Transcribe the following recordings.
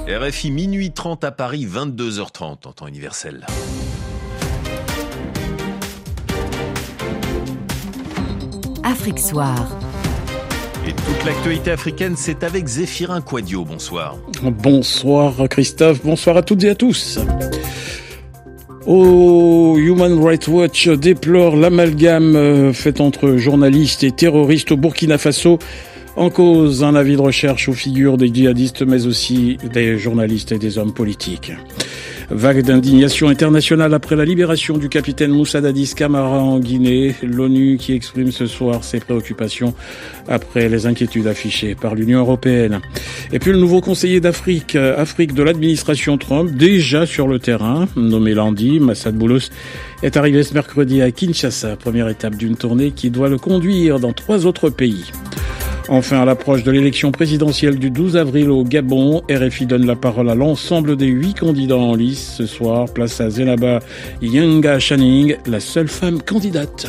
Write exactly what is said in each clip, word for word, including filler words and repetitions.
R F I minuit trente à Paris, vingt-deux heures trente en temps universel. Afrique Soir. Et toute l'actualité africaine, c'est avec Zéphirin Quadio. Bonsoir. Bonsoir Christophe, bonsoir à toutes et à tous. Oh, Human Rights Watch déplore l'amalgame fait entre journalistes et terroristes au Burkina Faso. En cause, un avis de recherche où figurent des djihadistes, mais aussi des journalistes et des hommes politiques. Vague d'indignation internationale après la libération du capitaine Moussa Dadis Camara en Guinée. L'ONU qui exprime ce soir ses préoccupations après les inquiétudes affichées par l'Union européenne. Et puis le nouveau conseiller d'Afrique, Afrique de l'administration Trump, déjà sur le terrain, nommé lundi, Massad Boulos, est arrivé ce mercredi à Kinshasa, première étape d'une tournée qui doit le conduire dans trois autres pays. Enfin, à l'approche de l'élection présidentielle du douze avril au Gabon, R F I donne la parole à l'ensemble des huit candidats en lice. Ce soir, place à Zenaba Yenga Channing, la seule femme candidate.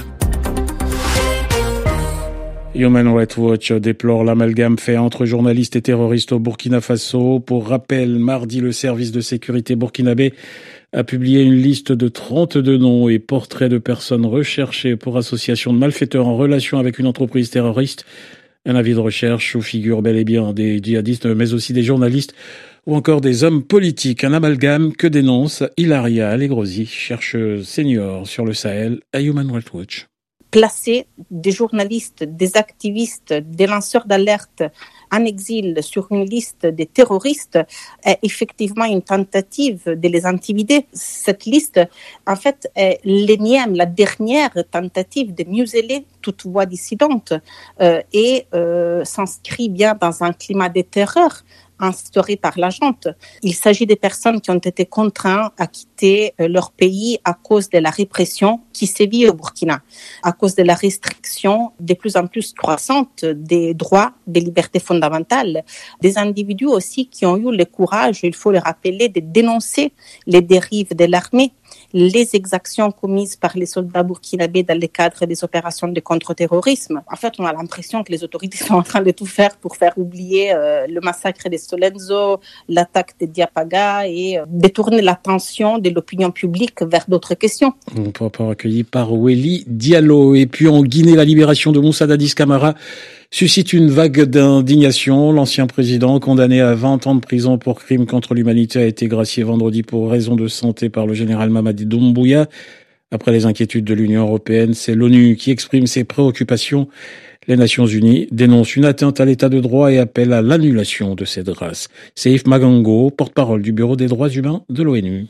Human Rights Watch déplore l'amalgame fait entre journalistes et terroristes au Burkina Faso. Pour rappel, mardi, le service de sécurité burkinabé a publié une liste de trente-deux noms et portraits de personnes recherchées pour association de malfaiteurs en relation avec une entreprise terroriste. Un avis de recherche où figurent bel et bien des djihadistes, mais aussi des journalistes ou encore des hommes politiques. Un amalgame que dénonce Hilaria Allegrosi, chercheuse senior sur le Sahel à Human Rights Watch. Placer des journalistes, des activistes, des lanceurs d'alerte en exil sur une liste des terroristes est effectivement une tentative de les intimider. Cette liste, en fait, est l'énième, la dernière tentative de museler toute voix dissidente euh, et euh, s'inscrit bien dans un climat de terreur instauré par la junte. Il s'agit des personnes qui ont été contraintes à quitter leur pays à cause de la répression qui sévit au Burkina, à cause de la restriction de plus en plus croissante des droits, des libertés fondamentales. Des individus aussi qui ont eu le courage, il faut le rappeler, de dénoncer les dérives de l'armée, les exactions commises par les soldats burkinabés dans le cadre des opérations de contre-terrorisme. En fait, on a l'impression que les autorités sont en train de tout faire pour faire oublier euh, le massacre de Solenzo, l'attaque de Diapaga et euh, détourner l'attention de l'opinion publique vers d'autres questions. On peut pas accueilli par Weli Diallo. Et puis en Guinée, la libération de Moussa Dadis Camara suscite une vague d'indignation. L'ancien président, condamné à vingt ans de prison pour crimes contre l'humanité, a été gracié vendredi pour raison de santé par le général Mamadi Doumbouya. Après les inquiétudes de l'Union européenne, c'est l'ONU qui exprime ses préoccupations. Les Nations Unies dénoncent une atteinte à l'état de droit et appellent à l'annulation de cette grâce. Seif Magango, porte-parole du Bureau des droits humains de l'ONU.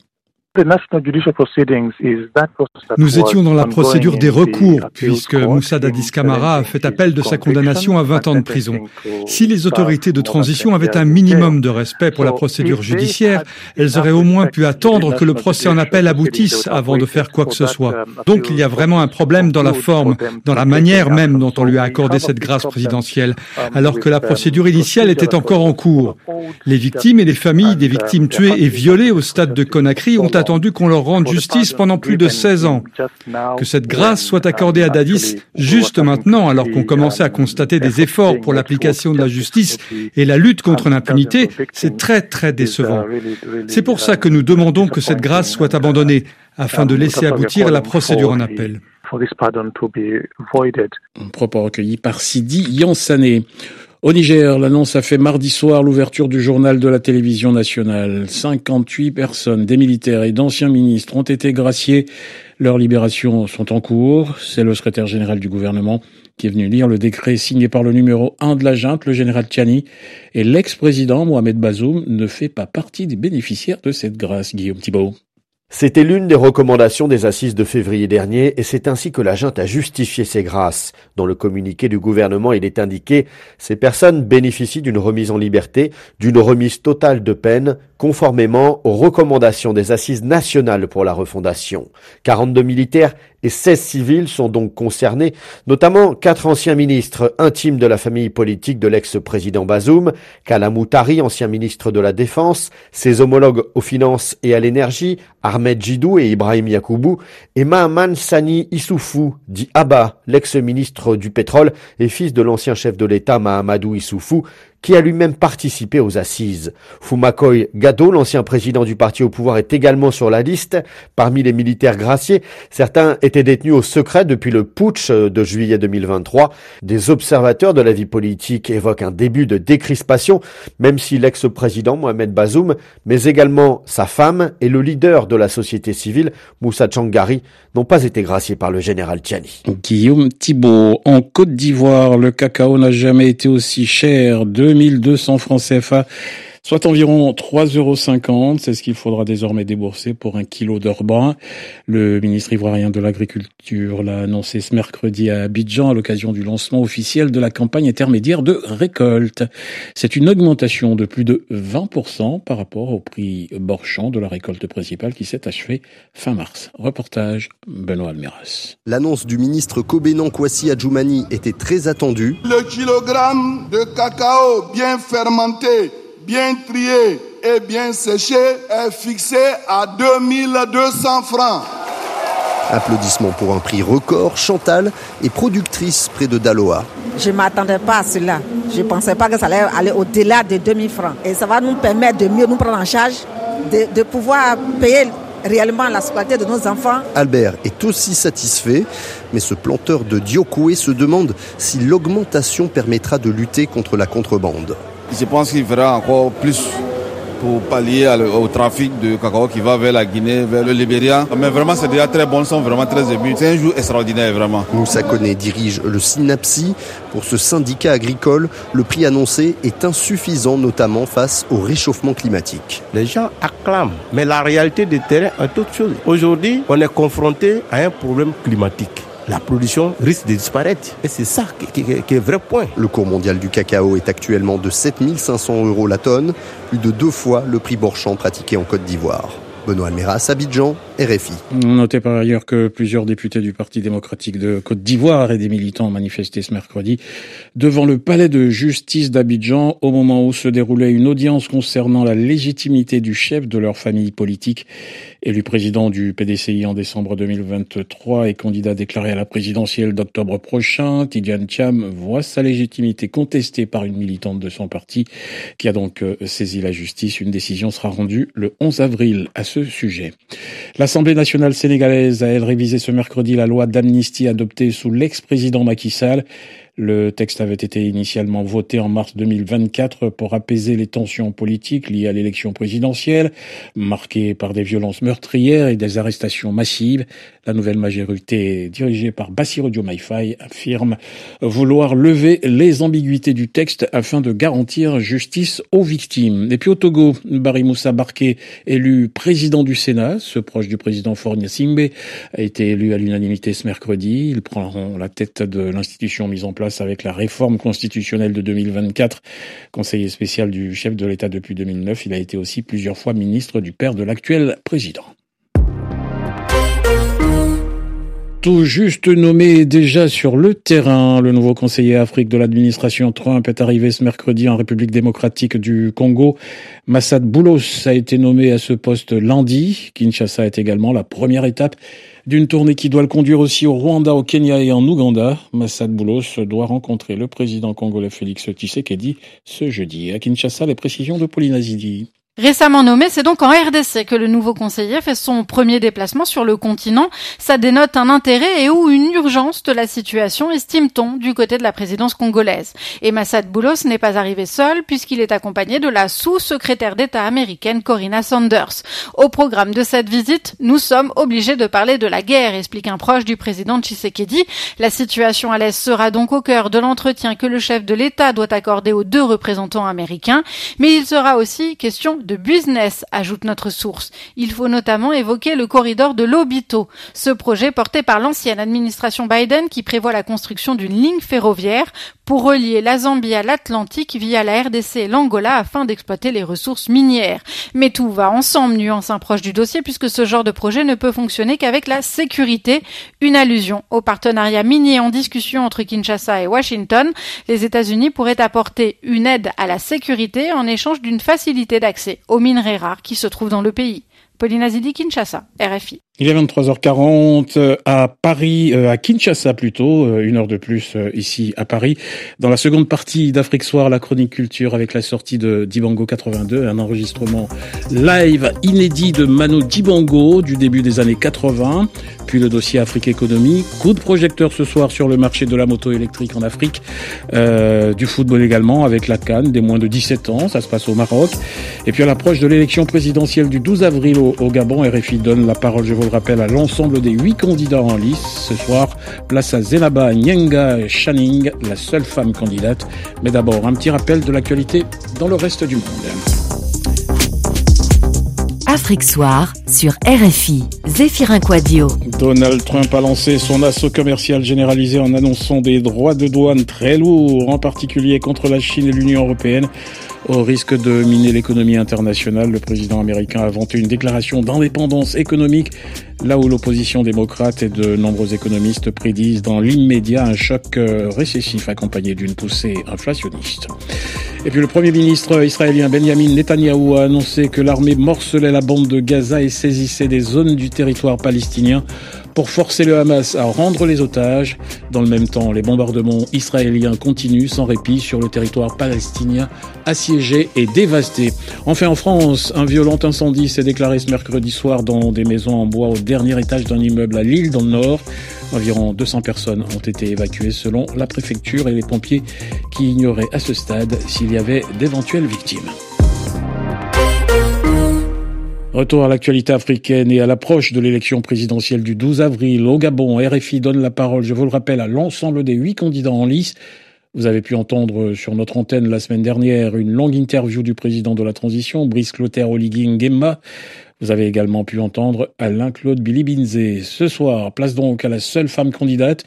Nous étions dans la procédure des recours, puisque Moussa Dadis Camara a fait appel de sa condamnation à vingt ans de prison. Si les autorités de transition avaient un minimum de respect pour la procédure judiciaire, elles auraient au moins pu attendre que le procès en appel aboutisse avant de faire quoi que ce soit. Donc il y a vraiment un problème dans la forme, dans la manière même dont on lui a accordé cette grâce présidentielle, alors que la procédure initiale était encore en cours. Les victimes et les familles des victimes tuées et violées au stade de Conakry ont attendu qu'on leur rende justice pendant plus de seize ans. Que cette grâce soit accordée à Dadis juste maintenant, alors qu'on commençait à constater des efforts pour l'application de la justice et la lutte contre l'impunité, c'est très très décevant. C'est pour ça que nous demandons que cette grâce soit abandonnée, afin de laisser aboutir la procédure en appel. Un propos recueilli par Sidi Yansané. Au Niger, l'annonce a fait mardi soir l'ouverture du journal de la télévision nationale. cinquante-huit personnes, des militaires et d'anciens ministres ont été graciés. Leurs libérations sont en cours. C'est le secrétaire général du gouvernement qui est venu lire le décret signé par le numéro un de la junte, le général Tchani. Et l'ex-président Mohamed Bazoum ne fait pas partie des bénéficiaires de cette grâce. Guillaume Thibault. C'était l'une des recommandations des assises de février dernier et c'est ainsi que la junte a justifié ces grâces. Dans le communiqué du gouvernement, il est indiqué « Ces personnes bénéficient d'une remise en liberté, d'une remise totale de peine, conformément aux recommandations des assises nationales pour la refondation. » quarante-deux militaires et seize civils sont donc concernés, notamment quatre anciens ministres intimes de la famille politique de l'ex-président Bazoum, Kalamou Tari, ancien ministre de la Défense, ses homologues aux finances et à l'énergie, Ahmed Jidou et Ibrahim Yacoubou, et Mahaman Sani Issoufou, dit Abba, l'ex-ministre du pétrole et fils de l'ancien chef de l'État Mahamadou Issoufou, qui a lui-même participé aux assises. Fumakoy Gado, l'ancien président du parti au pouvoir, est également sur la liste. Parmi les militaires graciés, certains étaient détenus au secret depuis le putsch de juillet deux mille vingt-trois. Des observateurs de la vie politique évoquent un début de décrispation, même si l'ex-président Mohamed Bazoum, mais également sa femme et le leader de la société civile, Moussa Tchangari, n'ont pas été graciés par le général Tchiani. Guillaume Thibault, en Côte d'Ivoire, le cacao n'a jamais été aussi cher, deux mille deux cents francs C F A, soit environ trois euros cinquante. C'est ce qu'il faudra désormais débourser pour un kilo d'or brun. Le ministre ivoirien de l'Agriculture l'a annoncé ce mercredi à Abidjan à l'occasion du lancement officiel de la campagne intermédiaire de récolte. C'est une augmentation de plus de vingt pour cent par rapport au prix Borchamp de la récolte principale qui s'est achevée fin mars. Reportage Benoît Almeras. L'annonce du ministre Kobenan Kwasi Adjoumani était très attendue. Le kilogramme de cacao bien fermenté, bien trié et bien séché est fixé à deux mille deux cents francs. Applaudissements pour un prix record. Chantal est productrice près de Daloa. Je ne m'attendais pas à cela. Je ne pensais pas que ça allait aller au-delà de deux mille francs. Et ça va nous permettre de mieux nous prendre en charge, de, de pouvoir payer réellement la scolarité de nos enfants. Albert est aussi satisfait, mais ce planteur de Diokoué se demande si l'augmentation permettra de lutter contre la contrebande. Je pense qu'il fera encore plus pour pallier au trafic de cacao qui va vers la Guinée, vers le Libéria. Mais vraiment, c'est déjà très bon, ils sont vraiment très émus. C'est un jour extraordinaire, vraiment. Moussa Koné dirige le SYNAPSI. Pour ce syndicat agricole, le prix annoncé est insuffisant, notamment face au réchauffement climatique. Les gens acclament, mais la réalité du terrain est autre chose. Aujourd'hui, on est confronté à un problème climatique. La production risque de disparaître. Et c'est ça qui, qui, qui est vrai point. Le cours mondial du cacao est actuellement de sept mille cinq cents euros la tonne, plus de deux fois le prix Borchamp pratiqué en Côte d'Ivoire. Benoît Almeras, Abidjan, R F I. Notez par ailleurs que plusieurs députés du Parti démocratique de Côte d'Ivoire et des militants ont manifesté ce mercredi devant le palais de justice d'Abidjan au moment où se déroulait une audience concernant la légitimité du chef de leur famille politique, élu président du P D C I en décembre deux mille vingt-trois et candidat déclaré à la présidentielle d'octobre prochain. Tidjane Thiam voit sa légitimité contestée par une militante de son parti qui a donc saisi la justice. Une décision sera rendue le onze avril à ce sujet. L'Assemblée nationale sénégalaise a, elle, révisé ce mercredi la loi d'amnistie adoptée sous l'ex-président Macky Sall. Le texte avait été initialement voté en mars deux mille vingt-quatre pour apaiser les tensions politiques liées à l'élection présidentielle, marquées par des violences meurtrières et des arrestations massives. La nouvelle majorité, dirigée par Bassirou Diomaye Faye, affirme vouloir lever les ambiguïtés du texte afin de garantir justice aux victimes. Et puis au Togo, Barry Moussa Barké, élu président du Sénat, ce proche du président Faure Gnassingbé, a été élu à l'unanimité ce mercredi. Il prend la tête de l'institution mise en place avec la réforme constitutionnelle de deux mille vingt-quatre. Conseiller spécial du chef de l'État depuis deux mille neuf, il a été aussi plusieurs fois ministre du père de l'actuel président. Tout juste nommé déjà sur le terrain, le nouveau conseiller Afrique de l'administration Trump est arrivé ce mercredi en République démocratique du Congo. Massad Boulos a été nommé à ce poste lundi. Kinshasa est également la première étape d'une tournée qui doit le conduire aussi au Rwanda, au Kenya et en Ouganda. Massad Boulos doit rencontrer le président congolais Félix Tshisekedi ce jeudi. À Kinshasa, les précisions de Pauline Azidi. Récemment nommé, c'est donc en R D C que le nouveau conseiller fait son premier déplacement sur le continent. Ça dénote un intérêt et ou une urgence de la situation, estime-t-on, du côté de la présidence congolaise. Et Massad Boulos n'est pas arrivé seul puisqu'il est accompagné de la sous-secrétaire d'État américaine Corinna Sanders. Au programme de cette visite, nous sommes obligés de parler de la guerre, explique un proche du président Tshisekedi. La situation à l'Est sera donc au cœur de l'entretien que le chef de l'État doit accorder aux deux représentants américains. Mais il sera aussi question de business, ajoute notre source. Il faut notamment évoquer le corridor de Lobito, ce projet porté par l'ancienne administration Biden qui prévoit la construction d'une ligne ferroviaire pour relier la Zambie à l'Atlantique via la R D C et l'Angola afin d'exploiter les ressources minières. Mais tout va ensemble, nuance un proche du dossier, puisque ce genre de projet ne peut fonctionner qu'avec la sécurité. Une allusion au partenariat minier en discussion entre Kinshasa et Washington. Les États-Unis pourraient apporter une aide à la sécurité en échange d'une facilité d'accès aux minerais rares qui se trouvent dans le pays. Pauline Azidi, Kinshasa, R F I. Il est vingt-trois heures quarante à Paris, à Kinshasa plutôt, une heure de plus ici à Paris. Dans la seconde partie d'Afrique Soir, la chronique culture avec la sortie de Dibango quatre-vingt-deux, un enregistrement live inédit de Mano Dibango du début des années quatre-vingts. Puis le dossier Afrique Économie, coup de projecteur ce soir sur le marché de la moto électrique en Afrique, euh, du football également avec la CAN des moins de dix-sept ans, ça se passe au Maroc. Et puis à l'approche de l'élection présidentielle du douze avril au, au Gabon, R F I donne la parole, je vous le rappelle, à l'ensemble des huit candidats en lice. Ce soir, place à Zenaba Nyenga Channing, la seule femme candidate. Mais d'abord, un petit rappel de l'actualité dans le reste du monde. Afrique Soir sur R F I. Zéphirin Quadio. Donald Trump a lancé son assaut commercial généralisé en annonçant des droits de douane très lourds, en particulier contre la Chine et l'Union européenne. Au risque de miner l'économie internationale, le président américain a vanté une déclaration d'indépendance économique, là où l'opposition démocrate et de nombreux économistes prédisent dans l'immédiat un choc récessif accompagné d'une poussée inflationniste. Et puis le Premier ministre israélien Benjamin Netanyahou a annoncé que l'armée morcelait la bande de Gaza et saisissait des zones du territoire palestinien pour forcer le Hamas à rendre les otages. Dans le même temps, les bombardements israéliens continuent sans répit sur le territoire palestinien assiégé et dévasté. Enfin, en France, un violent incendie s'est déclaré ce mercredi soir dans des maisons en bois au dernier étage d'un immeuble à Lille, dans le Nord. Environ deux cents personnes ont été évacuées selon la préfecture et les pompiers qui ignoraient à ce stade s'il y avait d'éventuelles victimes. Retour à l'actualité africaine et à l'approche de l'élection présidentielle du douze avril au Gabon. R F I donne la parole, je vous le rappelle, à l'ensemble des huit candidats en lice. Vous avez pu entendre sur notre antenne la semaine dernière une longue interview du président de la transition, Brice Clotaire Oligui Nguema. Vous avez également pu entendre Alain-Claude Bilibinze. Ce soir, place donc à la seule femme candidate,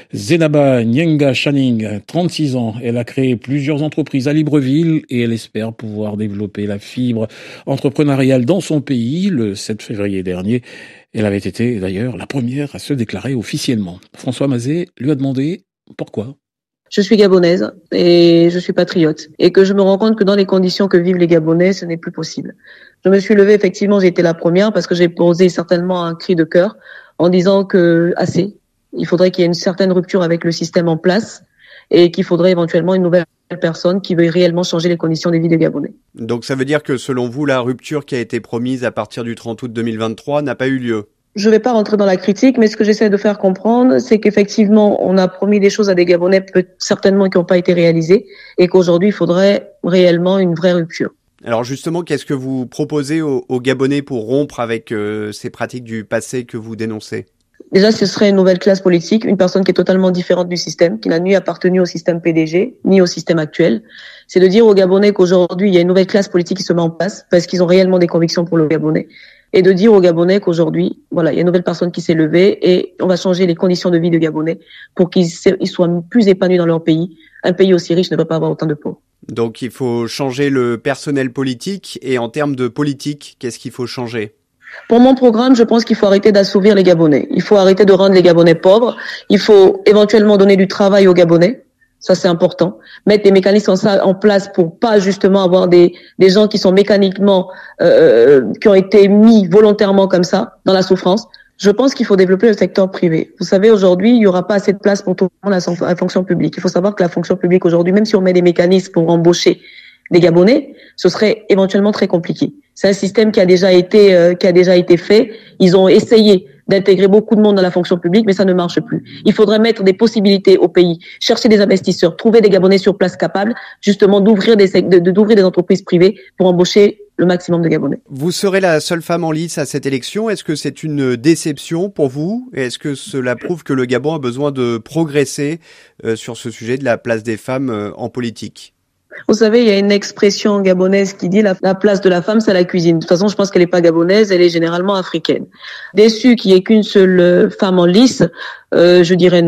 Zenaba Nyenga Channing, trente-six ans. Elle a créé plusieurs entreprises à Libreville et elle espère pouvoir développer la fibre entrepreneuriale dans son pays. Le sept février dernier, elle avait été d'ailleurs la première à se déclarer officiellement. François Mazet lui a demandé pourquoi. Je suis gabonaise et je suis patriote et que je me rends compte que dans les conditions que vivent les Gabonais, ce n'est plus possible. Je me suis levée, effectivement, j'ai été la première parce que j'ai posé certainement un cri de cœur en disant que assez, il faudrait qu'il y ait une certaine rupture avec le système en place et qu'il faudrait éventuellement une nouvelle personne qui veuille réellement changer les conditions de vie des Gabonais. Donc ça veut dire que selon vous, la rupture qui a été promise à partir du trente août deux mille vingt-trois n'a pas eu lieu? Je vais pas rentrer dans la critique, mais ce que j'essaie de faire comprendre, c'est qu'effectivement, on a promis des choses à des Gabonais, peut certainement qui n'ont pas été réalisées, et qu'aujourd'hui, il faudrait réellement une vraie rupture. Alors justement, qu'est-ce que vous proposez aux, aux Gabonais pour rompre avec euh, ces pratiques du passé que vous dénoncez? Déjà, ce serait une nouvelle classe politique, une personne qui est totalement différente du système, qui n'a ni appartenu au système P D G, ni au système actuel. C'est de dire aux Gabonais qu'aujourd'hui, il y a une nouvelle classe politique qui se met en place, parce qu'ils ont réellement des convictions pour le Gabonais. Et de dire aux Gabonais qu'aujourd'hui, voilà, il y a une nouvelle personne qui s'est levée et on va changer les conditions de vie des Gabonais pour qu'ils soient plus épanouis dans leur pays. Un pays aussi riche ne peut pas avoir autant de pauvres. Donc il faut changer le personnel politique et en termes de politique, qu'est-ce qu'il faut changer? Pour mon programme, je pense qu'il faut arrêter d'assouvir les Gabonais. Il faut arrêter de rendre les Gabonais pauvres. Il faut éventuellement donner du travail aux Gabonais. Ça, c'est important. Mettre des mécanismes en place pour pas justement avoir des des gens qui sont mécaniquement euh, qui ont été mis volontairement comme ça dans la souffrance. Je pense qu'il faut développer le secteur privé. Vous savez, aujourd'hui, il y aura pas assez de place pour tout le monde à la fonction publique. Il faut savoir que la fonction publique aujourd'hui, même si on met des mécanismes pour embaucher des Gabonais, ce serait éventuellement très compliqué. C'est un système qui a déjà été euh, qui a déjà été fait. Ils ont essayé d'intégrer beaucoup de monde dans la fonction publique, mais ça ne marche plus. Il faudrait mettre des possibilités au pays, chercher des investisseurs, trouver des Gabonais sur place capables, justement d'ouvrir des de, d'ouvrir des entreprises privées pour embaucher le maximum de Gabonais. Vous serez la seule femme en lice à cette élection. Est-ce que c'est une déception pour vous? Et est-ce que cela prouve que le Gabon a besoin de progresser euh, sur ce sujet de la place des femmes euh, en politique? Vous savez, il y a une expression gabonaise qui dit la, la place de la femme, c'est la cuisine. De toute façon, je pense qu'elle n'est pas gabonaise, elle est généralement africaine. Déçue qu'il n'y ait qu'une seule femme en lice, euh, je dirais non.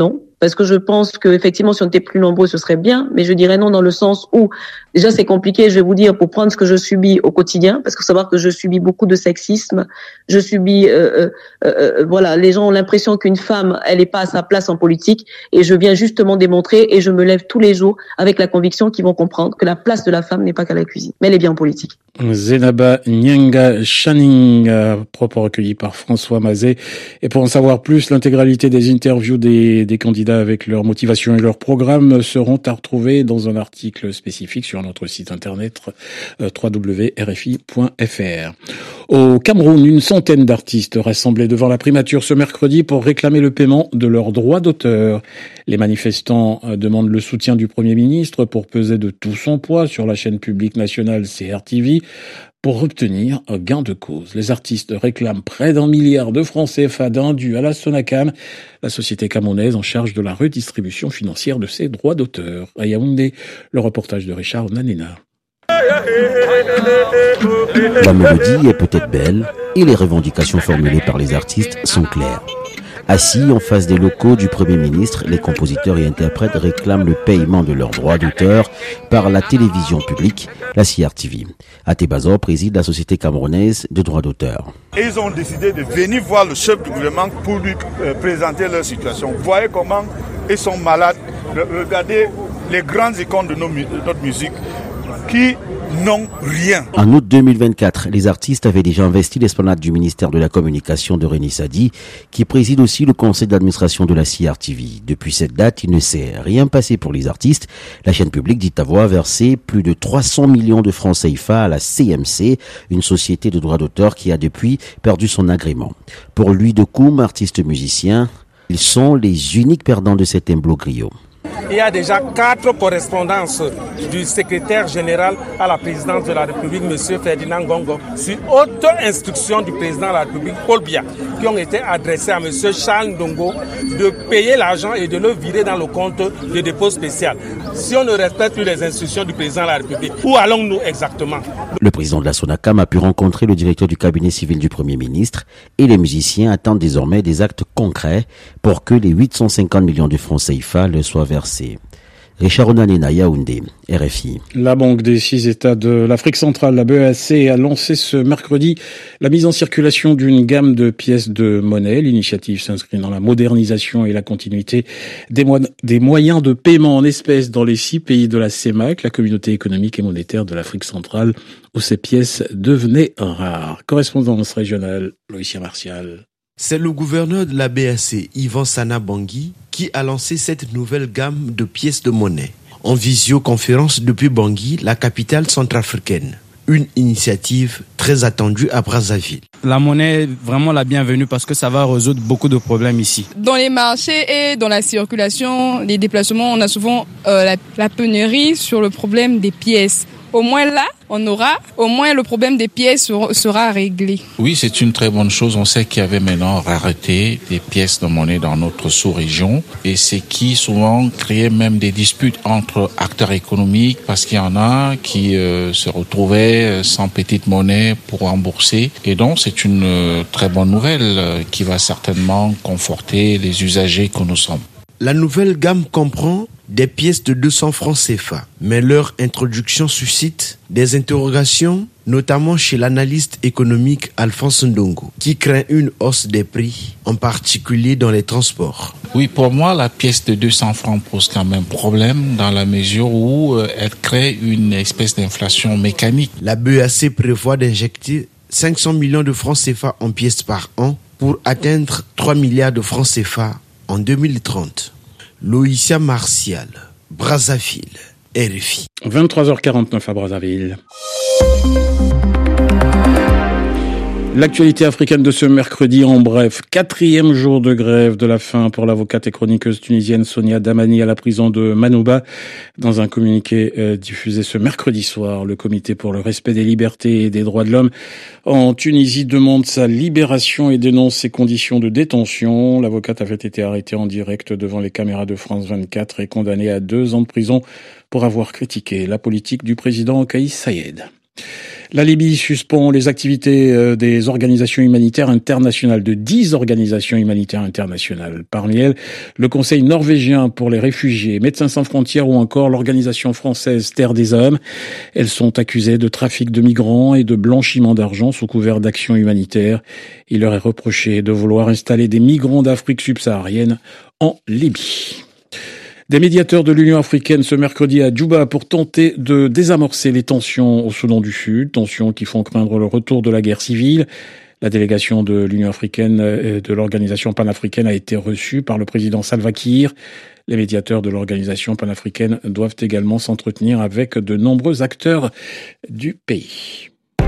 parce que je pense que effectivement, si on était plus nombreux, ce serait bien, mais je dirais non dans le sens où, déjà, c'est compliqué, je vais vous dire, pour prendre ce que je subis au quotidien, parce qu'il faut savoir que je subis beaucoup de sexisme, je subis, euh, euh, euh, voilà, les gens ont l'impression qu'une femme, elle n'est pas à sa place en politique, et je viens justement démontrer, et je me lève tous les jours avec la conviction qu'ils vont comprendre que la place de la femme n'est pas qu'à la cuisine, mais elle est bien en politique. Zenaba Nyanga Channing, propos recueilli par François Mazet. Et pour en savoir plus, l'intégralité des interviews des, des candidats avec leur motivation et leur programme seront à retrouver dans un article spécifique sur notre site internet w w w point r f i point f r. Au Cameroun, une centaine d'artistes rassemblés devant la primature ce mercredi pour réclamer le paiement de leurs droits d'auteur. Les manifestants demandent le soutien du Premier ministre pour peser de tout son poids sur la chaîne publique nationale C R T V pour obtenir un gain de cause. Les artistes réclament près d'un milliard de francs C F A d'indus à la Sonacam, la société camerounaise en charge de la redistribution financière de ses droits d'auteur. À Yaoundé, le reportage de Richard Nanena. La mélodie est peut-être belle et les revendications formulées par les artistes sont claires. Assis en face des locaux du Premier ministre, les compositeurs et interprètes réclament le paiement de leurs droits d'auteur par la télévision publique, la C R T V. Atebazor préside la société camerounaise de droits d'auteur. Ils ont décidé de venir voir le chef du gouvernement pour lui euh, présenter leur situation. Vous voyez comment ils sont malades. Regardez les grandes icônes de, nos, de notre musique qui n'ont rien. En août deux mille vingt-quatre, les artistes avaient déjà investi l'esplanade du ministère de la Communication de René Sadi, qui préside aussi le conseil d'administration de la C R T V. Depuis cette date, il ne s'est rien passé pour les artistes. La chaîne publique dit avoir versé plus de trois cents millions de francs C F A à la C M C, une société de droits d'auteur qui a depuis perdu son agrément. Pour Louis Decoum, artiste musicien, ils sont les uniques perdants de cet imbroglio. Il y a déjà quatre correspondances du secrétaire général à la présidence de la République, M. Ferdinand Gongo, sur haute instruction du président de la République, Paul Biya, qui ont été adressées à M. Charles Ndongo de payer l'argent et de le virer dans le compte de dépôt spécial. Si on ne respecte plus les instructions du président de la République, où allons-nous exactement? Le président de la Sonacam a pu rencontrer le directeur du cabinet civil du Premier ministre et les musiciens attendent désormais des actes concrets pour que les huit cent cinquante millions de francs C F A leur soient versés. Richard Onanena, Yaoundé, R F I. La Banque des six États de l'Afrique centrale, la B E A C, a lancé ce mercredi la mise en circulation d'une gamme de pièces de monnaie. L'initiative s'inscrit dans la modernisation et la continuité des, mo- des moyens de paiement en espèces dans les six pays de la C E M A C, la communauté économique et monétaire de l'Afrique centrale, où ces pièces devenaient rares. Correspondance régionale, Loïcia Martial. C'est le gouverneur de la B A C, Yvan Sana Bangui, qui a lancé cette nouvelle gamme de pièces de monnaie. En visioconférence depuis Bangui, la capitale centrafricaine. Une initiative très attendue à Brazzaville. La monnaie est vraiment la bienvenue parce que ça va résoudre beaucoup de problèmes ici. Dans les marchés et dans la circulation, les déplacements, on a souvent euh, la, la pénurie sur le problème des pièces. Au moins là, on aura, au moins le problème des pièces sera réglé. Oui, c'est une très bonne chose. On sait qu'il y avait maintenant rareté des pièces de monnaie dans notre sous-région et c'est qui souvent créait même des disputes entre acteurs économiques parce qu'il y en a qui euh, se retrouvaient sans petite monnaie pour rembourser. Et donc, c'est une euh, très bonne nouvelle euh, qui va certainement conforter les usagers que nous sommes. La nouvelle gamme comprend des pièces de deux cents francs C F A, mais leur introduction suscite des interrogations, notamment chez l'analyste économique Alphonse Ndongo, qui craint une hausse des prix, en particulier dans les transports. Oui, pour moi, la pièce de deux cents francs pose quand même problème dans la mesure où euh, elle crée une espèce d'inflation mécanique. La B E A C prévoit d'injecter cinq cents millions de francs C F A en pièces par an pour atteindre trois milliards de francs C F A en deux mille trente. Loïcia Martial, Brazzaville, R F I. vingt-trois heures quarante-neuf à Brazzaville. L'actualité africaine de ce mercredi en bref. Quatrième jour de grève de la faim pour l'avocate et chroniqueuse tunisienne Sonia Damani à la prison de Manouba. Dans un communiqué euh, diffusé ce mercredi soir, le Comité pour le respect des libertés et des droits de l'homme en Tunisie demande sa libération et dénonce ses conditions de détention. L'avocate avait été arrêtée en direct devant les caméras de France vingt-quatre et condamnée à deux ans de prison pour avoir critiqué la politique du président Kais Saied. La Libye suspend les activités des organisations humanitaires internationales, de dix organisations humanitaires internationales. Parmi elles, le Conseil norvégien pour les réfugiés, Médecins sans frontières ou encore l'organisation française Terre des Hommes. Elles sont accusées de trafic de migrants et de blanchiment d'argent sous couvert d'action humanitaire. Il leur est reproché de vouloir installer des migrants d'Afrique subsaharienne en Libye. Des médiateurs de l'Union africaine ce mercredi à Djouba pour tenter de désamorcer les tensions au Soudan du Sud, tensions qui font craindre le retour de la guerre civile. La délégation de l'Union africaine et de l'organisation panafricaine a été reçue par le président Salva Kiir. Les médiateurs de l'organisation panafricaine doivent également s'entretenir avec de nombreux acteurs du pays.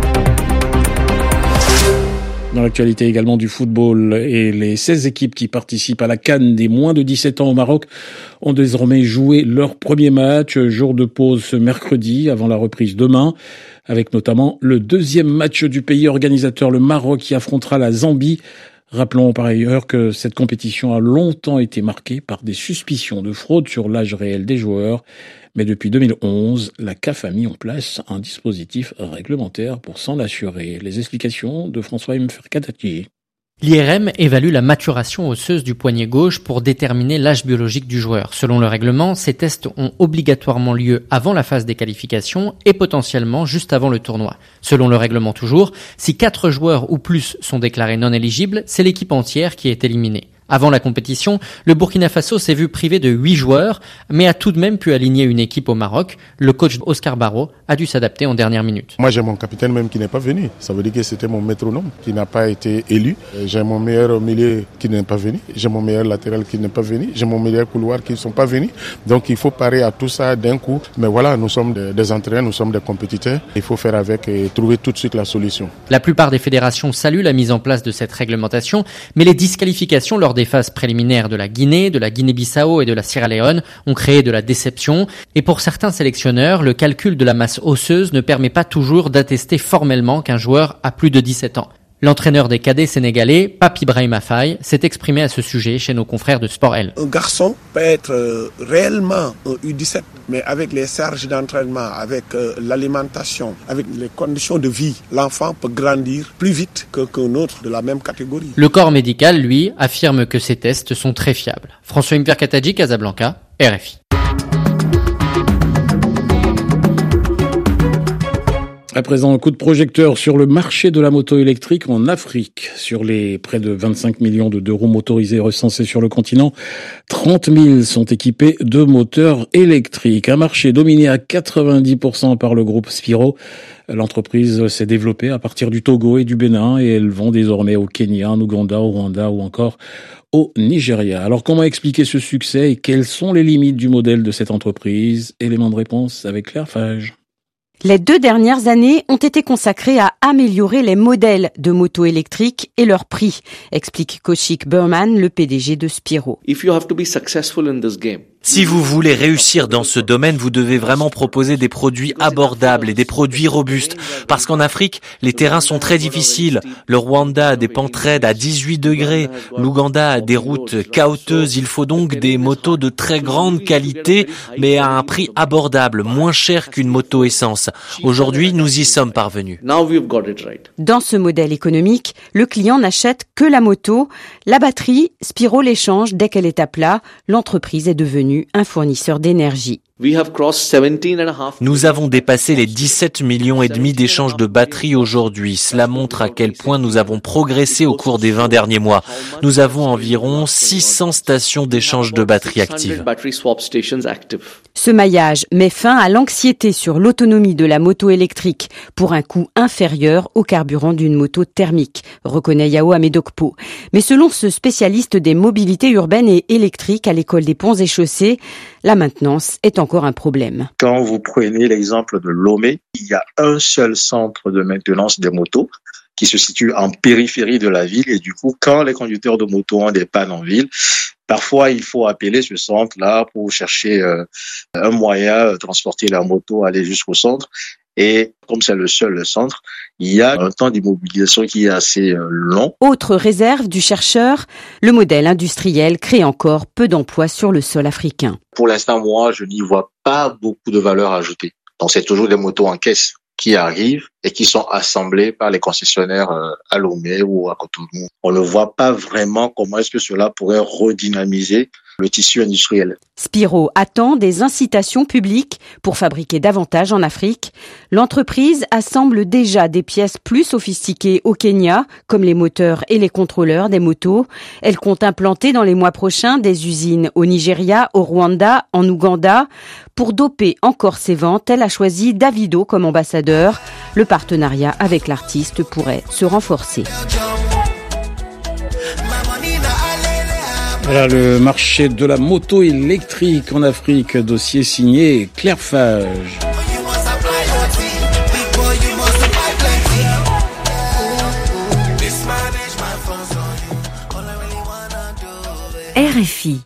Dans l'actualité également du football, et les seize équipes qui participent à la CAN des moins de dix-sept ans au Maroc ont désormais joué leur premier match, jour de pause ce mercredi avant la reprise demain, avec notamment le deuxième match du pays organisateur, le Maroc, qui affrontera la Zambie. Rappelons par ailleurs que cette compétition a longtemps été marquée par des suspicions de fraude sur l'âge réel des joueurs. Mais depuis deux mille onze, la C A F a mis en place un dispositif réglementaire pour s'en assurer. Les explications de François Mferkadati. L'I R M évalue la maturation osseuse du poignet gauche pour déterminer l'âge biologique du joueur. Selon le règlement, ces tests ont obligatoirement lieu avant la phase des qualifications et potentiellement juste avant le tournoi. Selon le règlement toujours, si quatre joueurs ou plus sont déclarés non éligibles, c'est l'équipe entière qui est éliminée. Avant la compétition, le Burkina Faso s'est vu privé de huit joueurs, mais a tout de même pu aligner une équipe au Maroc. Le coach Oscar Barro a dû s'adapter en dernière minute. Moi, j'ai mon capitaine même qui n'est pas venu. Ça veut dire que c'était mon métronome qui n'a pas été élu. J'ai mon meilleur milieu qui n'est pas venu. J'ai mon meilleur latéral qui n'est pas venu. J'ai mon meilleur couloir qui ne sont pas venus. Donc, il faut parer à tout ça d'un coup. Mais voilà, nous sommes des, des entraîneurs, nous sommes des compétiteurs. Il faut faire avec et trouver tout de suite la solution. La plupart des fédérations saluent la mise en place de cette réglementation, mais les disqualifications lors des phases préliminaires de la Guinée, de la Guinée-Bissau et de la Sierra Leone ont créé de la déception. Et pour certains sélectionneurs, le calcul de la masse osseuse ne permet pas toujours d'attester formellement qu'un joueur a plus de dix-sept ans. L'entraîneur des cadets sénégalais, Pape Ibrahima Faye, s'est exprimé à ce sujet chez nos confrères de Sport L. Un garçon peut être euh, réellement un U dix-sept, mais avec les charges d'entraînement, avec euh, l'alimentation, avec les conditions de vie, l'enfant peut grandir plus vite que, qu'un autre de la même catégorie. Le corps médical, lui, affirme que ces tests sont très fiables. François Mferkadji, Casablanca, R F I. À présent, un coup de projecteur sur le marché de la moto électrique en Afrique. Sur les près de vingt-cinq millions de deux roues motorisées recensées sur le continent, trente mille sont équipés de moteurs électriques. Un marché dominé à quatre-vingt-dix pour cent par le groupe Spiro. L'entreprise s'est développée à partir du Togo et du Bénin et elle vend désormais au Kenya, en Ouganda, au Rwanda ou encore au Nigeria. Alors comment expliquer ce succès et quelles sont les limites du modèle de cette entreprise? Élément de réponse avec Claire Fage. Les deux dernières années ont été consacrées à améliorer les modèles de motos électriques et leur prix, explique Kaushik Berman, le P D G de Spiro. If you have to be successful in this game, si vous voulez réussir dans ce domaine, vous devez vraiment proposer des produits abordables et des produits robustes. Parce qu'en Afrique, les terrains sont très difficiles. Le Rwanda a des pentes raides à dix-huit degrés. L'Ouganda a des routes chaotiques. Il faut donc des motos de très grande qualité, mais à un prix abordable, moins cher qu'une moto essence. Aujourd'hui, nous y sommes parvenus. Dans ce modèle économique, le client n'achète que la moto. La batterie, Spiro l'échange dès qu'elle est à plat. L'entreprise est devenue un fournisseur d'énergie. Nous avons dépassé les dix-sept millions et demi d'échanges de batteries aujourd'hui. Cela montre à quel point nous avons progressé au cours des vingt derniers mois. Nous avons environ six cents stations d'échange de batteries actives. Ce maillage met fin à l'anxiété sur l'autonomie de la moto électrique pour un coût inférieur au carburant d'une moto thermique, reconnaît Yao Amedokpo. Mais selon ce spécialiste des mobilités urbaines et électriques à l'école des ponts et chaussées, la maintenance est encore un problème. Quand vous prenez l'exemple de Lomé, il y a un seul centre de maintenance des motos qui se situe en périphérie de la ville et du coup, quand les conducteurs de motos ont des pannes en ville, parfois il faut appeler ce centre-là pour chercher euh, un moyen de transporter la moto, aller jusqu'au centre. Et comme c'est le seul centre, il y a un temps d'immobilisation qui est assez long. Autre réserve du chercheur, le modèle industriel crée encore peu d'emplois sur le sol africain. Pour l'instant, moi, je n'y vois pas beaucoup de valeur ajoutée. Donc c'est toujours des motos en caisse. qui arrivent et qui sont assemblés par les concessionnaires à Lomé ou à Cotonou. On ne voit pas vraiment comment est-ce que cela pourrait redynamiser le tissu industriel. Spiro attend des incitations publiques pour fabriquer davantage en Afrique. L'entreprise assemble déjà des pièces plus sophistiquées au Kenya, comme les moteurs et les contrôleurs des motos. Elle compte implanter dans les mois prochains des usines au Nigeria, au Rwanda, en Ouganda. Pour doper encore ses ventes, elle a choisi Davido comme ambassadeur. Le partenariat avec l'artiste pourrait se renforcer. Voilà le marché de la moto électrique en Afrique, dossier signé Claire Fage. R F I.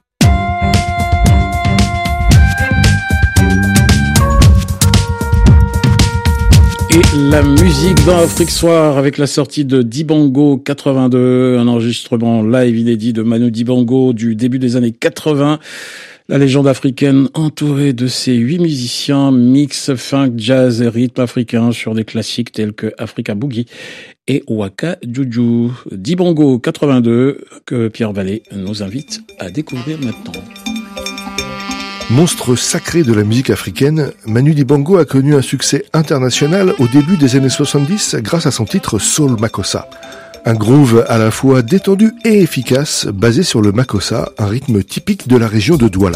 Et la musique dans Afrique Soir avec la sortie de Dibango quatre-vingt-deux, un enregistrement live inédit de Manu Dibango du début des années quatre-vingts. La légende africaine entourée de ses huit musiciens, mix, funk, jazz et rythme africain sur des classiques tels que Africa Boogie et Waka Juju. Dibango quatre-vingt-deux que Pierre Vallée nous invite à découvrir maintenant. Monstre sacré de la musique africaine, Manu Dibango a connu un succès international au début des années soixante-dix grâce à son titre Soul Makossa. Un groove à la fois détendu et efficace, basé sur le makossa, un rythme typique de la région de Douala.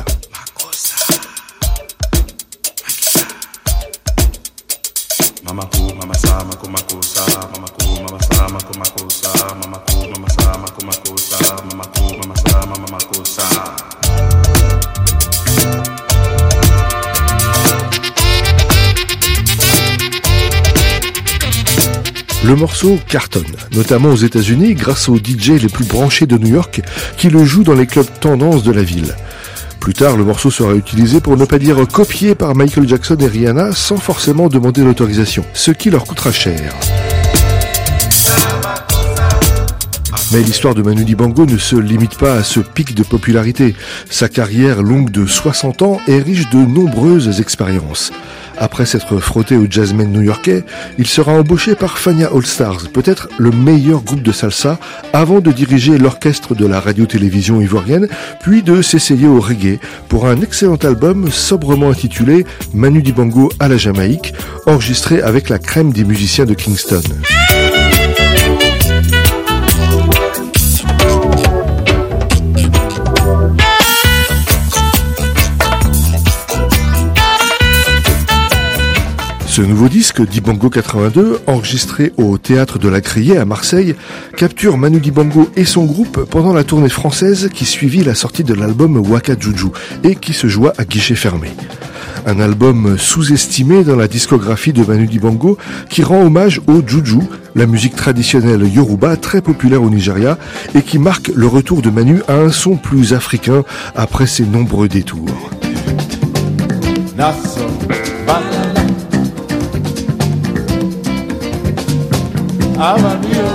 Le morceau cartonne, notamment aux États-Unis grâce aux D J les plus branchés de New York qui le jouent dans les clubs tendance de la ville. Plus tard, le morceau sera utilisé pour ne pas dire copié par Michael Jackson et Rihanna sans forcément demander l'autorisation, ce qui leur coûtera cher. Mais l'histoire de Manu Dibango ne se limite pas à ce pic de popularité. Sa carrière longue de soixante ans est riche de nombreuses expériences. Après s'être frotté au jazzmen new-yorkais, il sera embauché par Fania All Stars, peut-être le meilleur groupe de salsa, avant de diriger l'orchestre de la radio-télévision ivoirienne, puis de s'essayer au reggae pour un excellent album sobrement intitulé Manu Dibango à la Jamaïque, enregistré avec la crème des musiciens de Kingston. Ce nouveau disque, Dibango quatre-vingt-deux, enregistré au Théâtre de la Criée à Marseille, capture Manu Dibango et son groupe pendant la tournée française qui suivit la sortie de l'album Waka Juju et qui se joua à guichet fermé. Un album sous-estimé dans la discographie de Manu Dibango qui rend hommage au Juju, la musique traditionnelle yoruba très populaire au Nigeria et qui marque le retour de Manu à un son plus africain après ses nombreux détours. Nasso, balala. Ama mio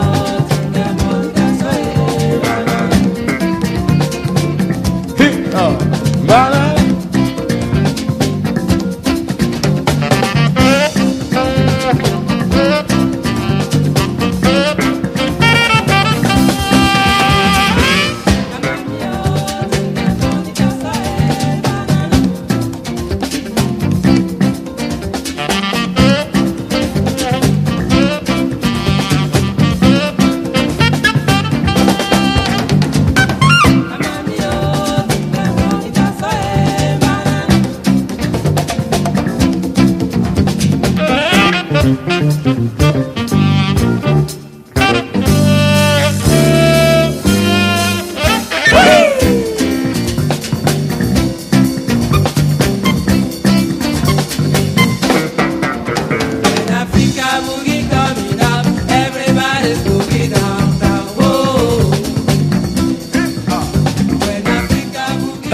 Hip hop Bala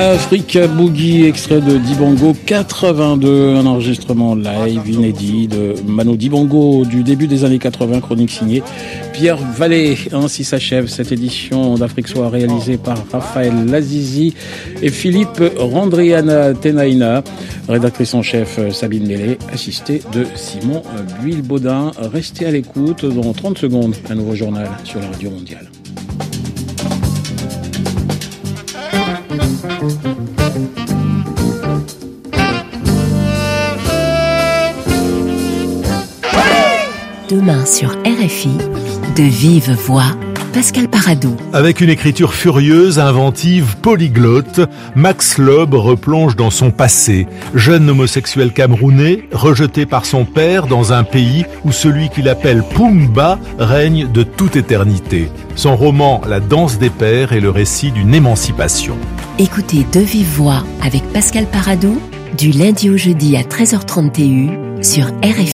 Africa Boogie, extrait de Dibango quatre-vingt-deux, un enregistrement live inédit de Mano Dibango du début des années quatre-vingts, chronique signée Pierre Vallée. Ainsi s'achève cette édition d'Afrique Soir réalisée par Raphaël Lazizi et Philippe Randriana Tenaina, rédactrice en chef Sabine Mélé, assistée de Simon Buil-Baudin. Restez à l'écoute, dans trente secondes, un nouveau journal sur la Radio Mondiale. Demain sur R F I, de vive voix, Pascal Paradou. Avec une écriture furieuse, inventive, polyglotte, Max Loeb replonge dans son passé. Jeune homosexuel camerounais, rejeté par son père dans un pays où celui qu'il appelle Pumba règne de toute éternité. Son roman La danse des pères est le récit d'une émancipation. Écoutez De vive voix avec Pascal Paradou, du lundi au jeudi à treize heures trente sur R F I.